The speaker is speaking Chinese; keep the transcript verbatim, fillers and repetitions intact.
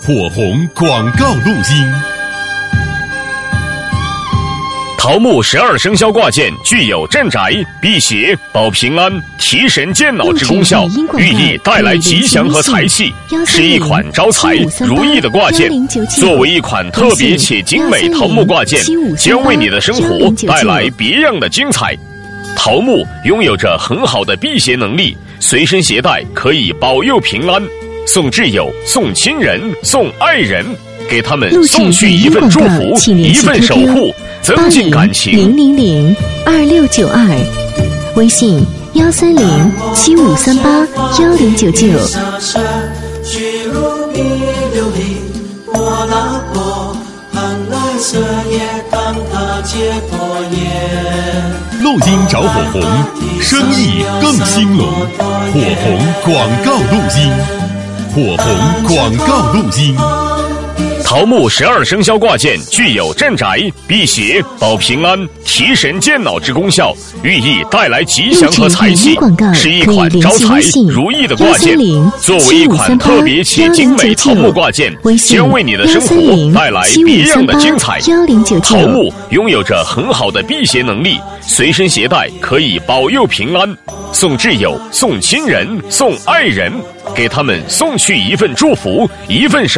火红广告录音。 桃木十二生肖挂件具有镇宅、辟邪、保平安、提神健脑之功效，寓意带来吉祥和财气，是一款招财如意的挂件。作为一款特别且精美桃木挂件，将为你的生活带来别样的精彩。桃木拥有着很好的辟邪能力，随身携带可以保佑平安，送挚友、送亲人、送爱人，给他们送去一份祝福，一份守护，增进感情。 零零零二六九二，微信幺三零七五三八幺零九九。 录音找火红，生意更兴隆。火红广告录音，火红广告录音。 桃木十二生肖挂件具有镇宅、辟邪、保平安、提神健脑之功效，寓意带来吉祥和财气，是一款招财如意的挂件。作为一款特别且精美桃木挂件，将为你的生活带来别样的精彩。桃木拥有着很好的辟邪能力，随身携带可以保佑平安，送挚友、送亲人、送爱人，给他们送去一份祝福，一份守